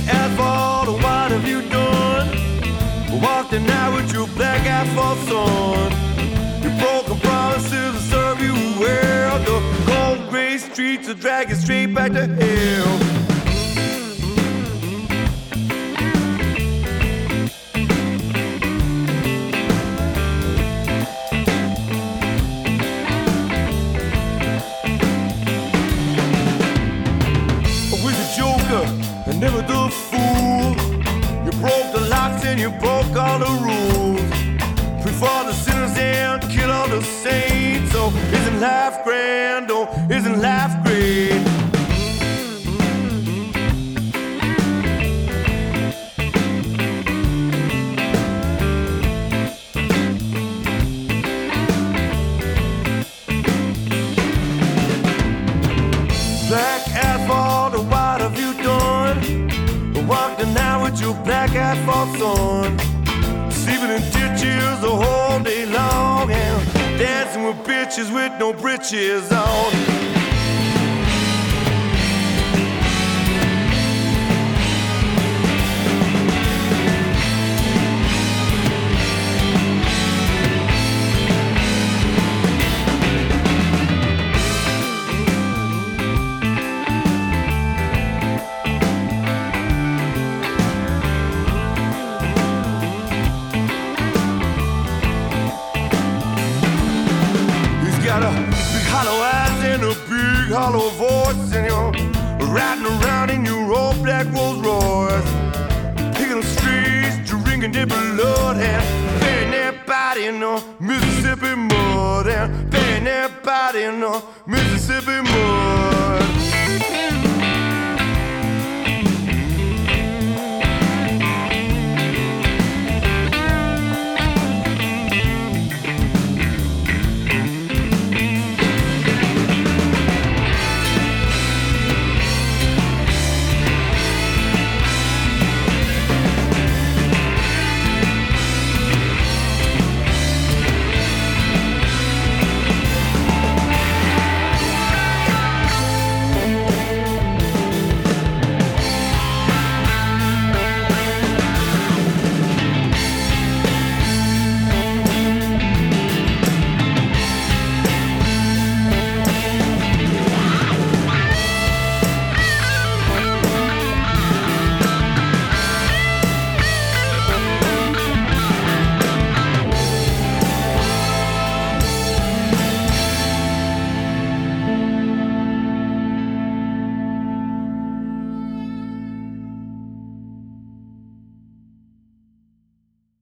asphalt, what have you done? Walk the night with your black asphalt son. Your broken promises will serve you well. The cold gray streets will drag you straight back to hell. And never the fool. You broke the locks and you broke all the rules. Free for the sinners and kill all the saints. So isn't life grand? Oh, isn't life great? Black asphalt, what have you done? Walk the night with your black asphalt son. Sleeping in ditches the whole day long and dancing with bitches with no britches on. Got a big hollow eyes and a big hollow voice, and you're riding around in your old black Rolls Royce, picking the streets, drinking their blood, and burying their body in the Mississippi mud, and burying their body in the Mississippi mud.